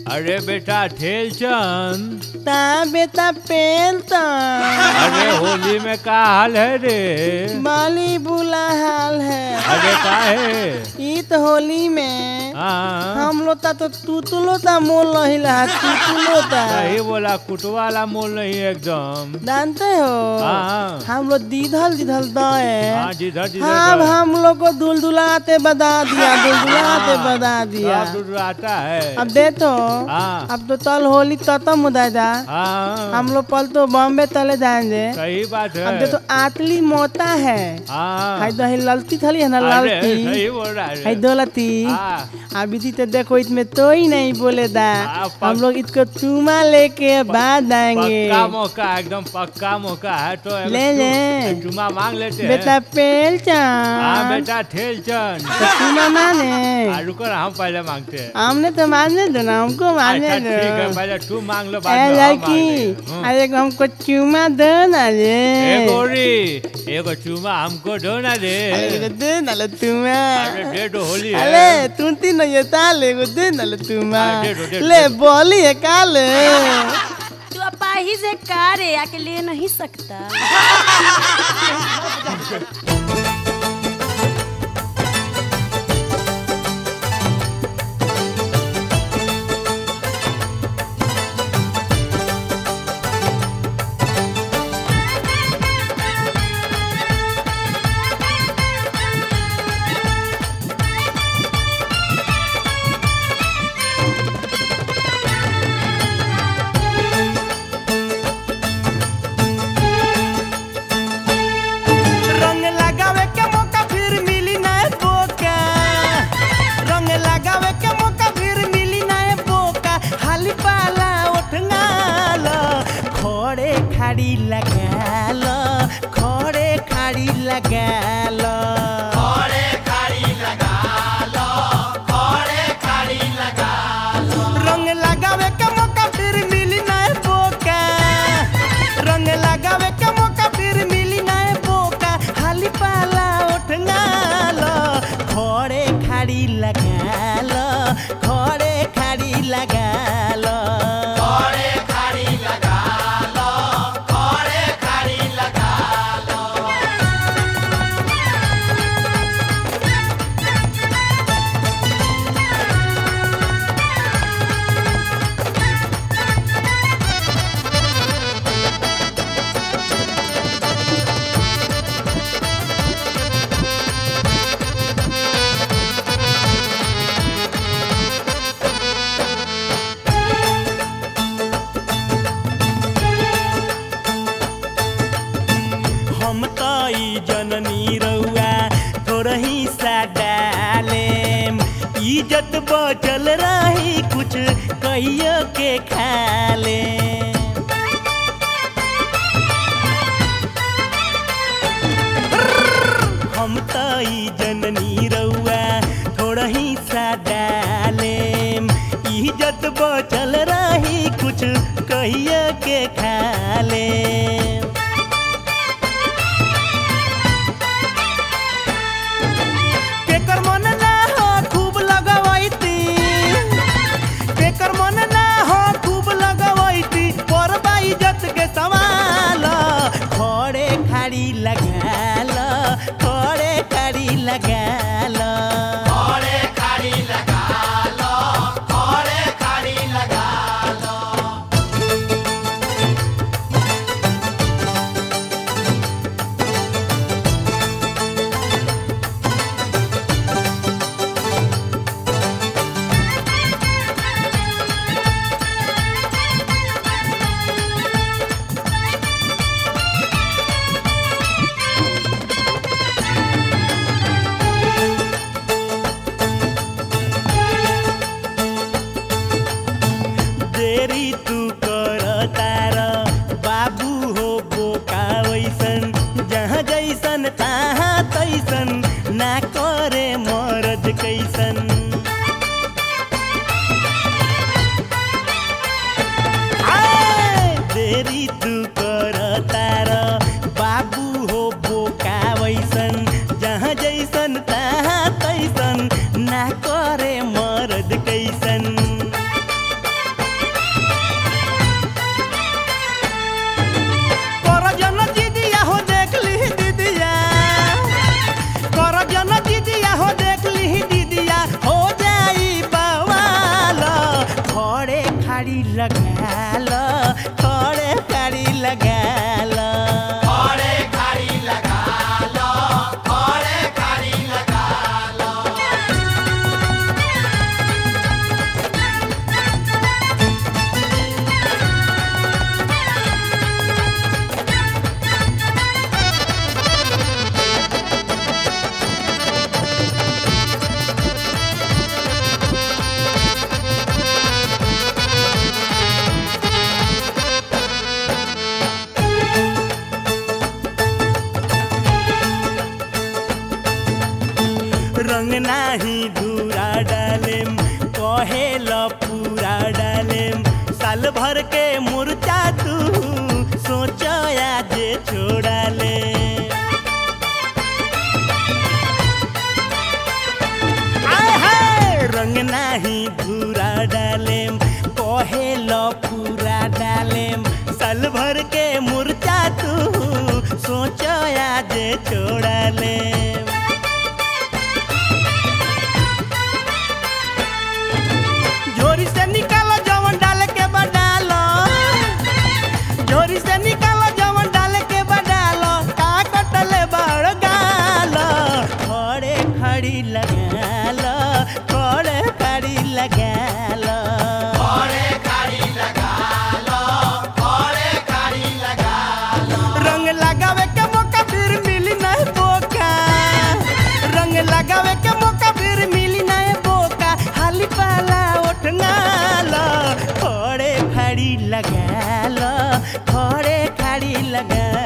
अरे बेटा ठेलचंद। ता बेटा पेलचंद। अरे होली में का हाल है रे? बाली बुला हाल है। अरे का है? ई तो होली में हाँ हम लोग तो तुतुलोता मोल नहीं रहा, तुतुलोता। सही बोला, कुटवाला मोल नहीं एकदम। जानते हो हाँ हम लोग दीधल दीधल दाए। हाँ जिधर जिधर अब हम लोग को दुलदुलाते बता दिया, दुलदुलाते बता दिया। आता है। अब देखो हाँ अब तो तल होली खत्म हो जाएगा। हाँ हम लोग पल तो बॉम्बे तले जाएंगे। सही बात है। अब देखो आतली मोता है। हाँ हाय दो ललती थली है ना, अरे ललती सही बोल रहा है। हाय दौलती। हाँ अभी तो देखो इसमें तो ही नहीं बोले दा। हाँ, हम लोग इसको चूमा लेके बाद आएंगे। पक्का मौका, एकदम पक्का मौका है। तो ले ले चुमा मांग लेते हैं। बेटा पेल हाँ चांद बेटा ठेलचंद। तो चूमा माने। रुको ना, हम पहले मांगते हैं। हमने तो मानने दो ना, हमको मानने अच्छा दो। ठीक है, पहले तू मांग लो, बाद अरे में हम मांग लड़की लेंगे। अरे हमको चूमा दो ना ए रे। गोरी, एगो चुमा हमको दो ना दे। अरे दे ना लो चूमा। अरे दे दो, होली है। अरे तू तीन ये ताल एगो दे ना लो चूमा। दे दो, दे दो, ले बोली है काल। तू अपाही से का रे आके ले नहीं सकता। रंग लगावे के मौका फिर मिली ना बोका। रंग लगावे के मौका फिर मिली ना बोका। हाली पाला उठंगाल खोड़े खाड़ी लगाल, खोड़े खाड़ी लगाल। रंग लगावे के मौका फिर मिली ना बोका। रंग लगावे के मौका फिर मिली ना बोका। हाली पाला उठंगाल खोड़े खाड़ी लगाल, खोड़े खाड़ी लगाल। हम तो ई जननी रउआ थोड़ही सा डालेम। इज्जत बचल रही कुछ कहियो के खाले। हम तो ई जननी रउआ थोड़ही सा डालेम। इज्जत बचल रही कुछ कहियो के खाले। केकर मन ना हो खूब लगवैती। केकर मन ना हो खूब लगवैती। परबा इज्जत के सवाल खोड़े खाड़ी लगाल, खोड़े खाड़ी लगाल। देरी तू कर तार बाबू हो बोका वैसन। जहाँ जैसन तहाँ तैसन ना करे मर्द कैसन। देरी तू कर तार बाबू हो बोका वैसन। जहाँ जैसन तहाँ तैसन ना करे मर्द कैसन। खड़ी लगा लो खड़े खड़ी लगा लो रंग नाही धूरा डालेम कहे ल पूरा डालेम साल भर के मुर्चा तू सोचो आज छोड़ा ले आय हाय रंग नाही धूरा डालेम कहे ल पूरा डालेम साल भर के मुर्चा तू सोचो आज छोड़ा ले झोरी से निकालो जवन डाले के बडालो झोरी से निकालो जवन डाले के बडालो का कटले बड़ गालो खड़े खड़ी लगालो खड़े खड़ी लगालो रंग लगावे के मौका फिर मिली नहीं बोका रंग लगावे के मौका फिर मिली नहीं बोका हाली पाला खड़े खड़ी लगा लो खड़े खड़ी लगा